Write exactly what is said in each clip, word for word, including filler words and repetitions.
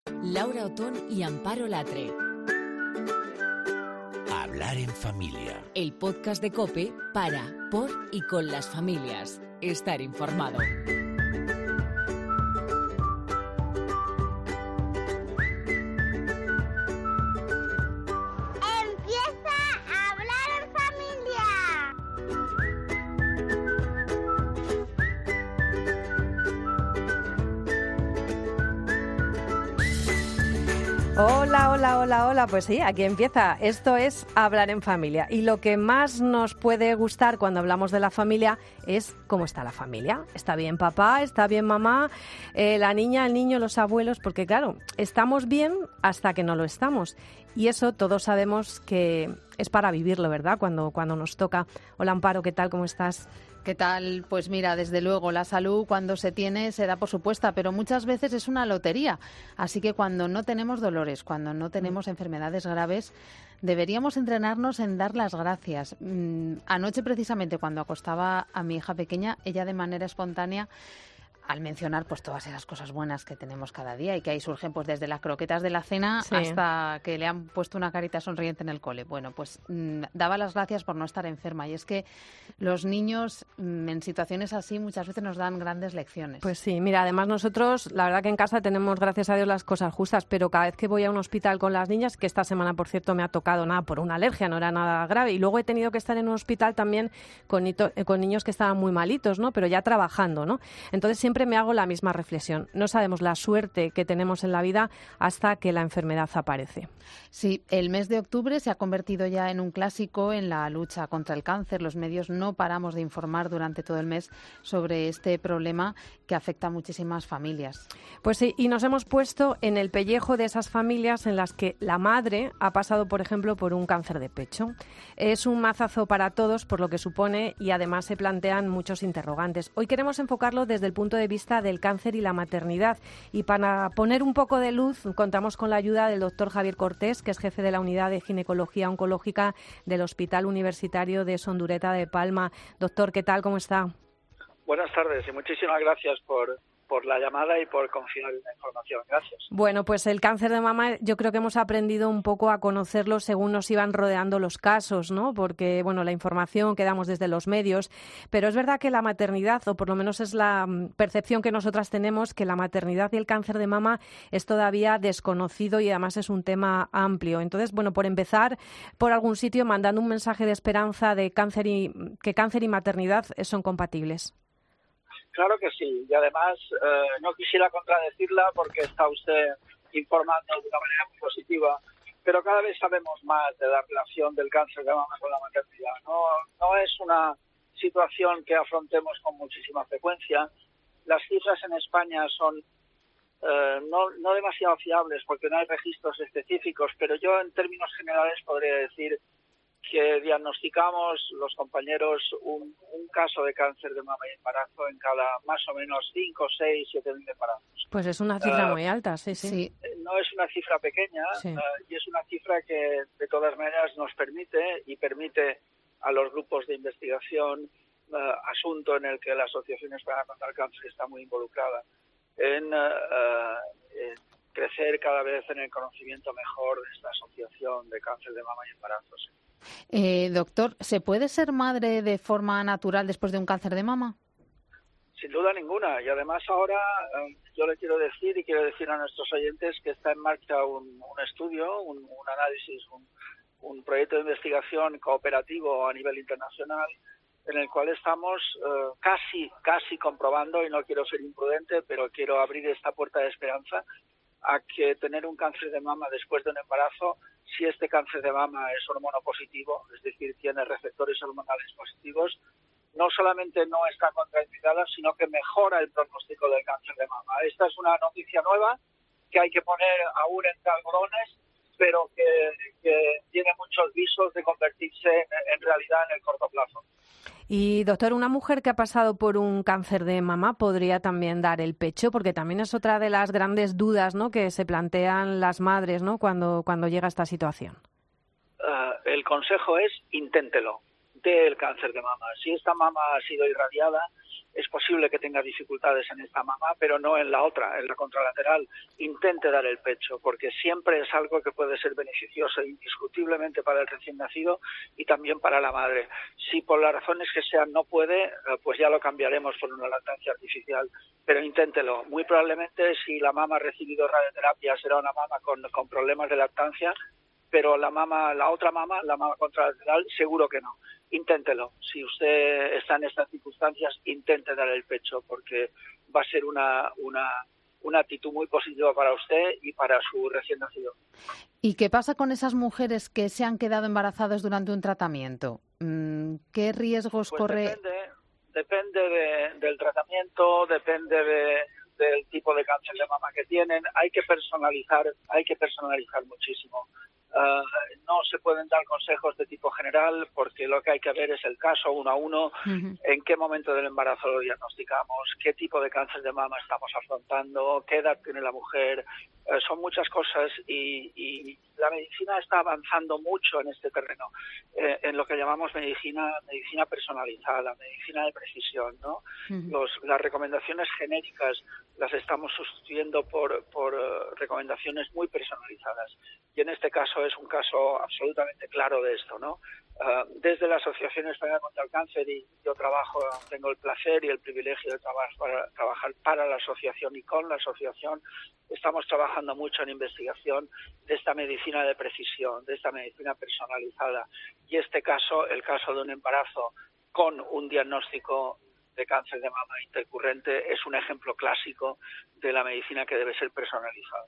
Laura Otón y Amparo Latre. Hablar en familia. El podcast de COPE para, por y con las familias. Estar informado. Hola, hola, hola, hola. Pues sí, aquí empieza. Esto es Hablar en Familia. Y lo que más nos puede gustar cuando hablamos de la familia es cómo está la familia. ¿Está bien papá? ¿Está bien mamá? Eh, la niña, el niño, los abuelos. Porque claro, estamos bien hasta que no lo estamos. Y eso todos sabemos que es para vivirlo, ¿verdad? Cuando, cuando nos toca. Hola, Amparo, ¿qué tal? ¿Cómo estás? ¿Qué tal? Pues mira, desde luego, la salud cuando se tiene se da por supuesta, pero muchas veces es una lotería. Así que cuando no tenemos dolores, cuando no tenemos enfermedades graves, deberíamos entrenarnos en dar las gracias. Mm, anoche, precisamente, cuando acostaba a mi hija pequeña, ella de manera espontánea, al mencionar pues todas esas cosas buenas que tenemos cada día y que ahí surgen pues desde las croquetas de la cena sí. hasta que le han puesto una carita sonriente en el cole. Bueno, pues mmm, daba las gracias por no estar enferma y es que los niños mmm, en situaciones así muchas veces nos dan grandes lecciones. Pues sí, mira, además nosotros la verdad que en casa tenemos gracias a Dios las cosas justas, pero cada vez que voy a un hospital con las niñas, que esta semana por cierto me ha tocado nada por una alergia, no era nada grave, y luego he tenido que estar en un hospital también con, hito, con niños que estaban muy malitos, ¿no? Pero ya trabajando, ¿no? Entonces siempre me hago la misma reflexión. No sabemos la suerte que tenemos en la vida hasta que la enfermedad aparece. Sí, el mes de octubre se ha convertido ya en un clásico en la lucha contra el cáncer. Los medios no paramos de informar durante todo el mes sobre este problema que afecta a muchísimas familias. Pues sí, y nos hemos puesto en el pellejo de esas familias en las que la madre ha pasado, por ejemplo, por un cáncer de pecho. Es un mazazo para todos por lo que supone y además se plantean muchos interrogantes. Hoy queremos enfocarlo desde el punto de vista del cáncer y la maternidad. Y para poner un poco de luz, contamos con la ayuda del doctor Javier Cortés, que es jefe de la Unidad de Ginecología Oncológica del Hospital Universitario de Sondureta de Palma. Doctor, ¿qué tal? ¿Cómo está? Buenas tardes y muchísimas gracias por... por la llamada y por confiar en la información. Gracias. Bueno, pues el cáncer de mama yo creo que hemos aprendido un poco a conocerlo según nos iban rodeando los casos, ¿no? Porque, bueno, la información que damos desde los medios, pero es verdad que la maternidad, o por lo menos es la percepción que nosotras tenemos, que la maternidad y el cáncer de mama es todavía desconocido y además es un tema amplio. Entonces, bueno, por empezar por algún sitio mandando un mensaje de esperanza de cáncer y que cáncer y maternidad son compatibles. Claro que sí, y además eh, no quisiera contradecirla porque está usted informando de una manera muy positiva, pero cada vez sabemos más de la relación del cáncer de mama con la maternidad. No, no es una situación que afrontemos con muchísima frecuencia. Las cifras en España son eh, no, no demasiado fiables porque no hay registros específicos, pero yo en términos generales podría decir que diagnosticamos los compañeros un, un caso de cáncer de mama y embarazo en cada más o menos cinco, seis, siete mil embarazos. Pues es una cifra uh, muy alta, sí, sí. sí. No es una cifra pequeña sí. uh, y es una cifra que de todas maneras nos permite y permite a los grupos de investigación, uh, asunto en el que la Asociación Española contra el Cáncer está muy involucrada, en, uh, uh, en crecer cada vez en el conocimiento mejor de esta asociación de cáncer de mama y embarazo. Sí. Eh, doctor, ¿se puede ser madre de forma natural después de un cáncer de mama? Sin duda ninguna. Y además ahora eh, yo le quiero decir y quiero decir a nuestros oyentes que está en marcha un, un estudio, un, un análisis, un, un proyecto de investigación cooperativo a nivel internacional en el cual estamos eh, casi, casi comprobando, y no quiero ser imprudente, pero quiero abrir esta puerta de esperanza, a que tener un cáncer de mama después de un embarazo, si este cáncer de mama es hormonopositivo, es decir, tiene receptores hormonales positivos, no solamente no está contraindicada, sino que mejora el pronóstico del cáncer de mama. Esta es una noticia nueva que hay que poner aún entre algodones, pero que, que tiene muchos visos de convertirse en, en realidad en el corto plazo. Y, doctor, una mujer que ha pasado por un cáncer de mama podría también dar el pecho, porque también es otra de las grandes dudas, ¿no?, que se plantean las madres, ¿no?, cuando, cuando llega esta situación. Uh, el consejo es inténtelo, dé el cáncer de mama. Si esta mama ha sido irradiada, es posible que tenga dificultades en esta mama, pero no en la otra, en la contralateral. Intente dar el pecho, porque siempre es algo que puede ser beneficioso indiscutiblemente para el recién nacido y también para la madre. Si por las razones que sean no puede, pues ya lo cambiaremos por una lactancia artificial, pero inténtelo. Muy probablemente si la mama ha recibido radioterapia será una mama con, con problemas de lactancia, pero la mama, la otra mama, la mama contralateral, seguro que no. Inténtelo. Si usted está en estas circunstancias, intente dar el pecho, porque va a ser una, una, una actitud muy positiva para usted y para su recién nacido. ¿Y qué pasa con esas mujeres que se han quedado embarazadas durante un tratamiento? ¿Qué riesgos pues corre? Depende, depende de, del tratamiento, depende de, del tipo de cáncer de mama que tienen. Hay que personalizar, hay que personalizar muchísimo. Uh, no se pueden dar consejos de tipo general porque lo que hay que ver es el caso uno a uno, uh-huh. en qué momento del embarazo lo diagnosticamos, qué tipo de cáncer de mama estamos afrontando, qué edad tiene la mujer. Uh, son muchas cosas y, y la medicina está avanzando mucho en este terreno, eh, en lo que llamamos medicina medicina personalizada, medicina de precisión, ¿no? Uh-huh. Los, las recomendaciones genéricas las estamos sustituyendo por, por uh, recomendaciones muy personalizadas. Y en este caso es un caso absolutamente claro de esto, ¿no? Uh, desde la Asociación Española contra el Cáncer, y yo trabajo, tengo el placer y el privilegio de trabajar para, trabajar para la asociación y con la asociación, estamos trabajando mucho en investigación de esta medicina de precisión, de esta medicina personalizada. Y este caso, el caso de un embarazo con un diagnóstico de cáncer de mama intercurrente, es un ejemplo clásico de la medicina que debe ser personalizada.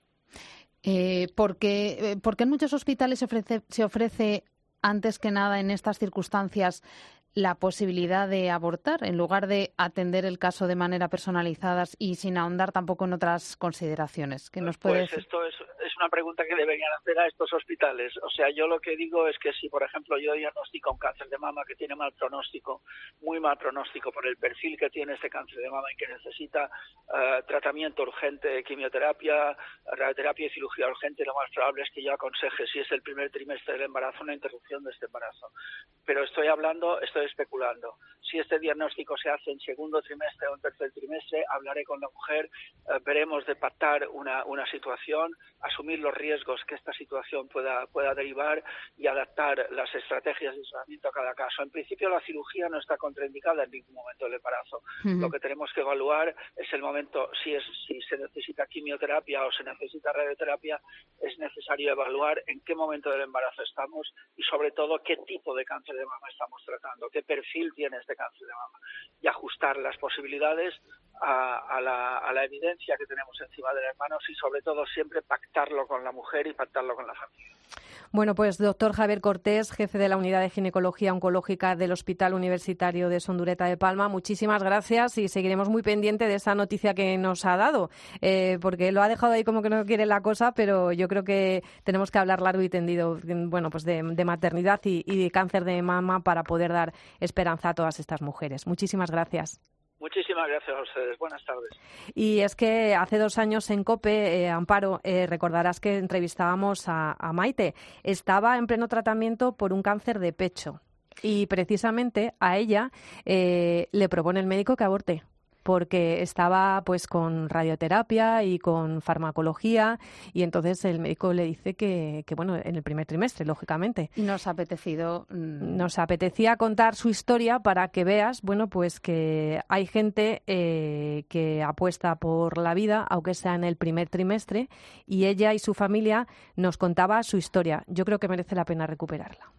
Eh, porque, porque en muchos hospitales se ofrece, se ofrece, antes que nada en estas circunstancias, la posibilidad de abortar, en lugar de atender el caso de manera personalizada y sin ahondar tampoco en otras consideraciones. ¿Qué nos puede pues decir? Esto es, es una pregunta que deberían hacer a estos hospitales. O sea, yo lo que digo es que si, por ejemplo, yo diagnostico un cáncer de mama que tiene mal pronóstico, muy mal pronóstico por el perfil que tiene este cáncer de mama y que necesita uh, tratamiento urgente, quimioterapia, radioterapia y cirugía urgente, lo más probable es que yo aconseje, si es el primer trimestre del embarazo, una interrupción de este embarazo. Pero estoy hablando, estoy especulando. Si este diagnóstico se hace en segundo trimestre o en tercer trimestre, hablaré con la mujer, eh, veremos de pactar una, una situación, asumir los riesgos que esta situación pueda, pueda derivar y adaptar las estrategias de tratamiento a cada caso. En principio, la cirugía no está contraindicada en ningún momento del embarazo. Uh-huh. Lo que tenemos que evaluar es el momento, si, es, si se necesita quimioterapia o se necesita radioterapia, es necesario evaluar en qué momento del embarazo estamos y, sobre todo, qué tipo de cáncer de mama estamos tratando, qué perfil tiene este cáncer de mama, y ajustar las posibilidades a, a, la, a la evidencia que tenemos encima de las manos y, sobre todo, siempre pactarlo con la mujer y pactarlo con la familia. Bueno, pues doctor Javier Cortés, jefe de la Unidad de Ginecología Oncológica del Hospital Universitario de Sondureta de Palma, muchísimas gracias y seguiremos muy pendiente de esa noticia que nos ha dado, eh, porque lo ha dejado ahí como que no quiere la cosa, pero yo creo que tenemos que hablar largo y tendido, bueno, pues de, de maternidad y, y de cáncer de mama para poder dar esperanza a todas estas mujeres. Muchísimas gracias. Muchísimas gracias a ustedes. Buenas tardes. Y es que hace dos años en COPE, eh, Amparo, eh, recordarás que entrevistábamos a, a Maite. Estaba en pleno tratamiento por un cáncer de pecho y precisamente a ella eh, le propone el médico que aborte, porque estaba pues con radioterapia y con farmacología y entonces el médico le dice que, que bueno, en el primer trimestre, lógicamente. Y nos ha apetecido... Mmm... Nos apetecía contar su historia para que veas, bueno, pues que hay gente eh, que apuesta por la vida, aunque sea en el primer trimestre, y ella y su familia nos contaba su historia. Yo creo que merece la pena recuperarla.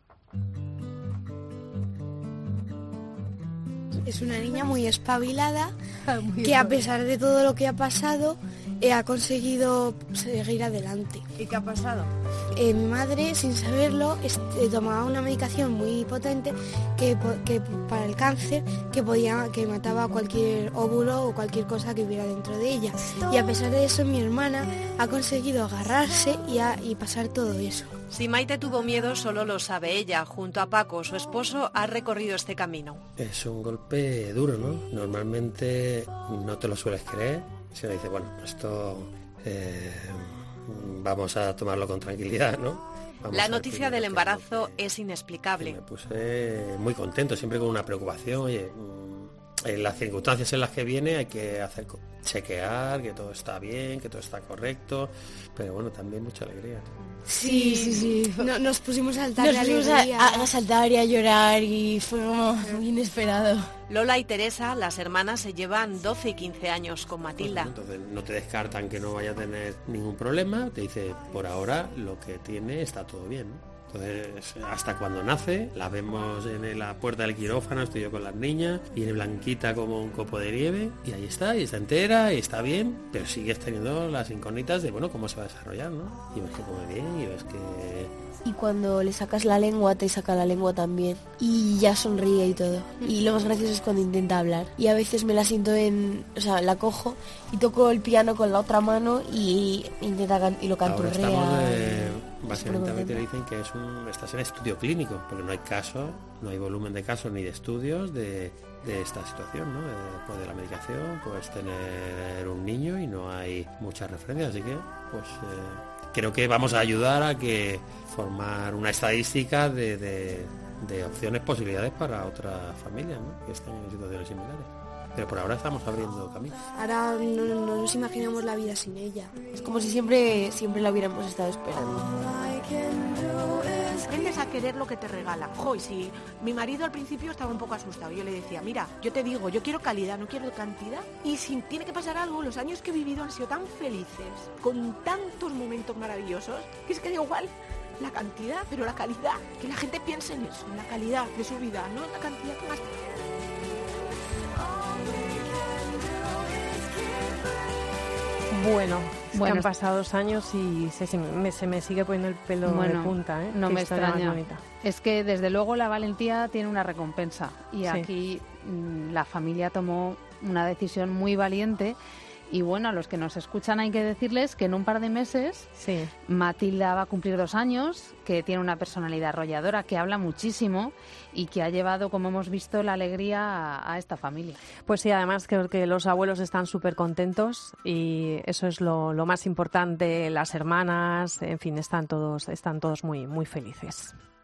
Es una niña muy espabilada, muy que a pesar de todo lo que ha pasado, eh, ha conseguido seguir adelante. ¿Y qué ha pasado? Eh, mi madre, sin saberlo, este, tomaba una medicación muy potente que, que para el cáncer que podía que mataba cualquier óvulo o cualquier cosa que hubiera dentro de ella. Y a pesar de eso, mi hermana ha conseguido agarrarse y, a, y pasar todo eso. Si Maite tuvo miedo, solo lo sabe ella. Junto a Paco, su esposo, ha recorrido este camino. Es un golpe duro, ¿no? Normalmente no te lo sueles creer. Si uno dice, bueno, esto eh, vamos a tomarlo con tranquilidad, ¿no? Vamos La noticia del embarazo es inexplicable. Me puse muy contento, siempre con una preocupación. Oye, en las circunstancias en las que viene hay que hacer chequear que todo está bien, que todo está correcto, pero bueno, también mucha alegría. Sí, sí, sí. No, nos pusimos a saltar nos de pusimos alegría. A, a saltar y a llorar y fue como muy inesperado. Lola y Teresa, las hermanas, se llevan doce y quince años con Matilda. Pues, entonces no te descartan que no vaya a tener ningún problema, te dice, por ahora lo que tiene está todo bien, ¿no? Entonces, hasta cuando nace, la vemos en la puerta del quirófano, estoy yo con las niñas, viene blanquita como un copo de nieve, y ahí está, y está entera, y está bien, pero sigues teniendo las incógnitas de, bueno, cómo se va a desarrollar, ¿no? Y ves que come bien, y ves que... Y cuando le sacas la lengua, te saca la lengua también. Y ya sonríe y todo. Y lo más gracioso es cuando intenta hablar. Y a veces me la siento en... O sea, la cojo y toco el piano con la otra mano y intenta can- y lo canturrea. Ahora estamos, eh, básicamente a mí te dicen que es un, estás en estudio clínico, porque no hay caso, no hay volumen de casos ni de estudios de, de esta situación, ¿no? Eh, después de la medicación, puedes tener un niño y no hay muchas referencias, así que, pues... Eh, creo que vamos a ayudar a que formar una estadística de, de, de opciones, posibilidades para otras familias, ¿no? Que estén en situaciones similares. Pero por ahora estamos abriendo camino. Ahora no, no nos imaginamos la vida sin ella. Es como si siempre, siempre la hubiéramos estado esperando. Aprendes a querer lo que te regala. Ojo, y si mi marido al principio estaba un poco asustado, yo le decía, mira, yo te digo, yo quiero calidad, no quiero cantidad. Y si tiene que pasar algo, los años que he vivido han sido tan felices, con tantos momentos maravillosos, que es que da igual la cantidad, pero la calidad, que la gente piense en eso, en la calidad de su vida, no en la cantidad que más. Bueno, Bueno, que han pasado dos años y se, se, me, se me sigue poniendo el pelo Bueno, de punta, ¿eh? no Qué me historia más extraña. bonita. Es que desde luego la valentía tiene una recompensa y Sí. aquí mm, la familia tomó una decisión muy valiente. Y bueno, a los que nos escuchan hay que decirles que en un par de meses Sí. Matilda va a cumplir dos años, que tiene una personalidad arrolladora, que habla muchísimo y que ha llevado, como hemos visto, la alegría a, a esta familia. Pues sí, además creo que los abuelos están súper contentos y eso es lo, lo más importante. Las hermanas, en fin, están todos, están todos muy, muy felices.